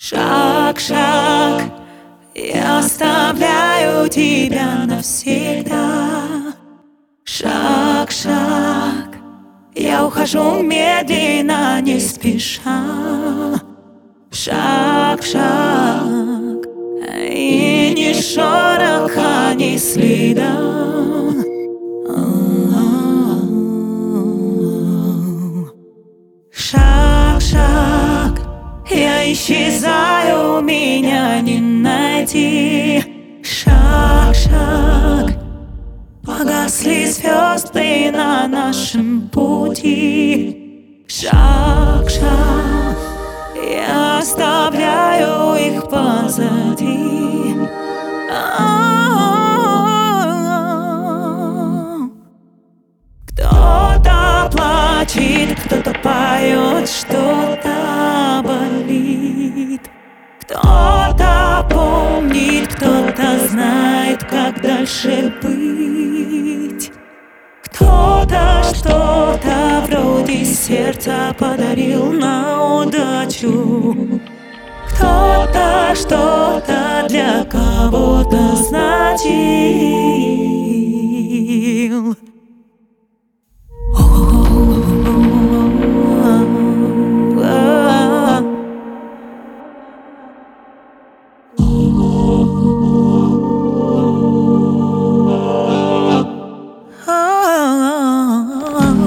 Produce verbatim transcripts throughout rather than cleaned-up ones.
Шаг, шаг, я оставляю тебя навсегда. Шаг, шаг, я ухожу медленно, не спеша. Шаг, шаг, и ни шороха, ни следа. Шаг, шаг, я исчезаю, меня не найти. Шаг, шаг, погасли звезды на нашем пути. Шаг, шаг, я оставляю их позади. Кто-то плачет, кто-то поет, что-то болит. Кто-то помнит, кто-то знает, как дальше быть. Кто-то что-то вроде сердца подарил на удачу. Кто-то что-то для кого-то значил.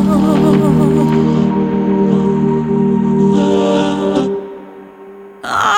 Ah